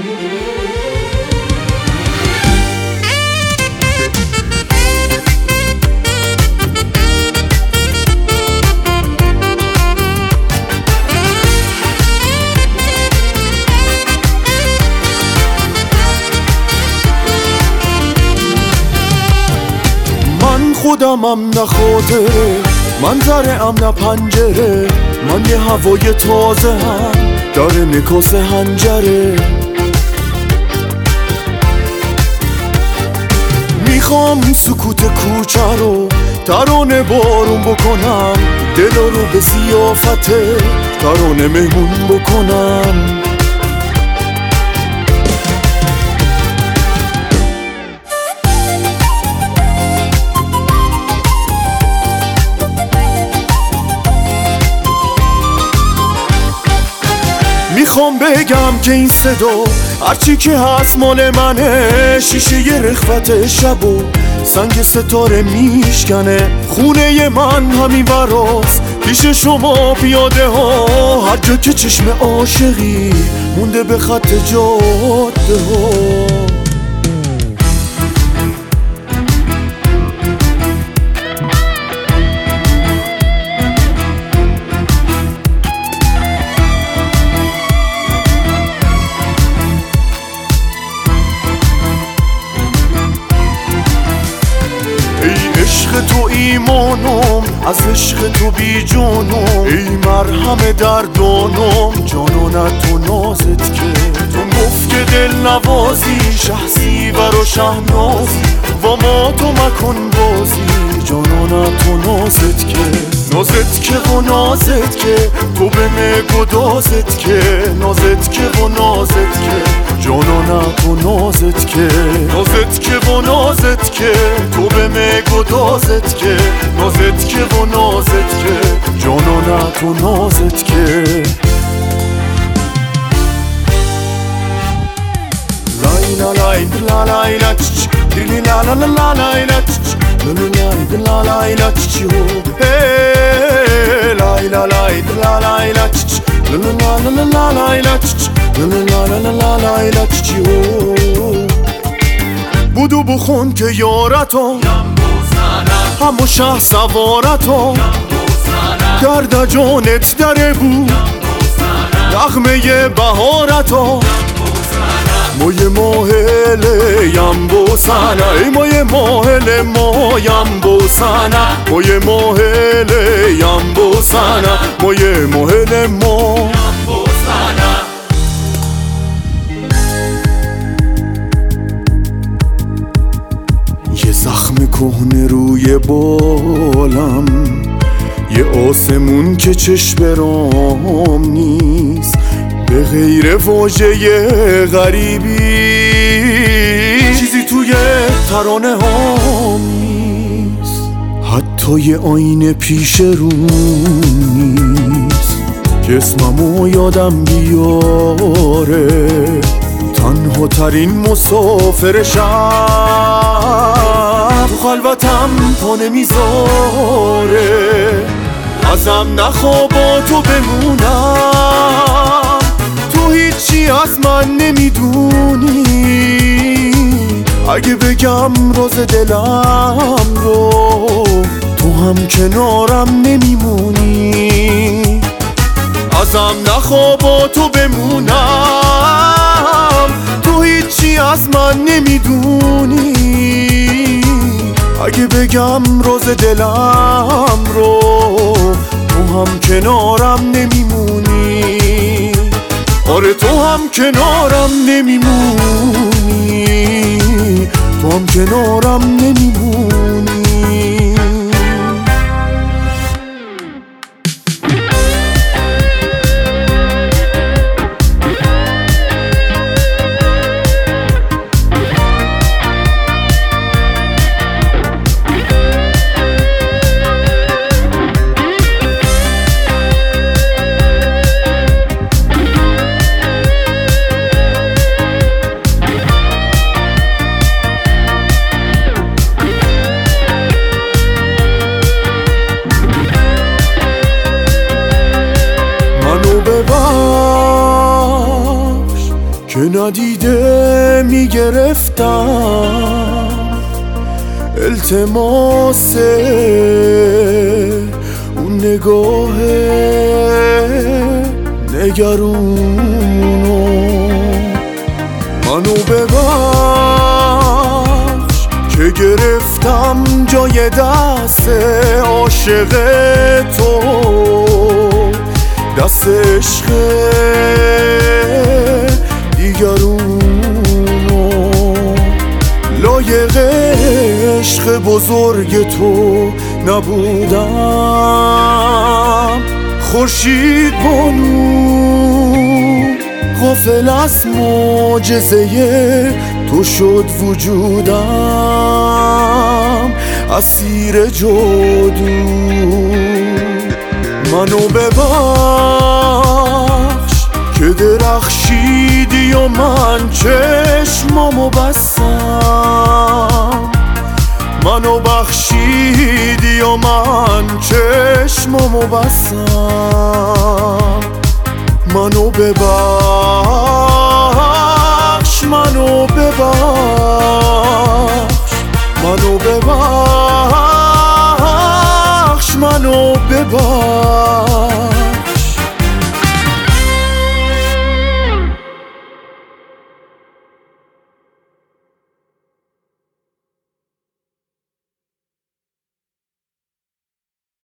خودمم نه خاطره، منظرم نه پنجره، من یه هوای تازه هم داره نکاس هنجره. میخوام سکوت کوچه رو ترانه بارون بکنم، دلا رو به ضیافت ترانه مهمون بکنم. میخوام بگم که این صدا هرچی که هست مال منه، شیشه ی رخوت شب و سنگ ستاره میشکنه. خونه من همین براست پیش شما پیاده ها، هر جا که چشم عاشقی مونده به خط جاده ها. عشق تو ایمانم، از عشق تو بی جانم، ای مرهم دردانم، جانانت تو نازت که تو گفت که دل نوازی، شهزی و شهنازی و ما تو مکن بازی، جانانت تو نازت که نازت که و نازت که تو به مگدازت که نازت که و نازت که جانانت تو نازت که نازت که و نازت که تو به مگدازت که نازت که و نازت که جانانت تو نازت که لا لا لا لا لا چ لی لا لا لا لا لا لا چ لا لا لا لا چ لا لا لا لا لا لا چ لا لا لا لا لا چ لا لا لا لا لا چ بودو بخون که یارتو همو شه سوارتو درد جانت دره بود نغمه بهارتو موی ماهله یم بوسنه ای موی ماهله ما یم بوسنه موی ماهله یم بوسنه موی ماهله ما یم بوسنه. یه زخم کهنه روی بالم، یه آسمون که چشم رام نیست، به غیر واژه غریبی چیزی توی ترانه هام نیست، حتی یه آینه پیش روم نیست که اسممو یادم بیاره. تنها ترین مسافر شب تو خلوتم پا نمیذاره، ازم نخوا با تو بمونم، تو هیچی از من نمیدونی، اگه بگم راز دلم رو تو هم کنارم نمیمونی. ازم نخوا با تو بمونم، تو هیچی از من نمیدونی، اگه بگم راز دلم رو تو هم کنارم نمیمونی. آره تو هم کنارم نمیمونی، تو هم کنارم نمیمونی. که ندیده میگرفتم التماس اون نگاه نگرونو. منو ببخش که گرفتم جای دست عاشق تو، دست عشق دیگرونو. لایق عشق بزرگ تو نبودم، خورشید بانو غافل از معجزه تو شد وجودم، اسیر جادو. منو ببخش که درخشیدی و من چشمامو بستم، منو بخشیدی و من چشمامو بستم. منو ببخش، منو ببخش، منو ببخش، منو ببخش.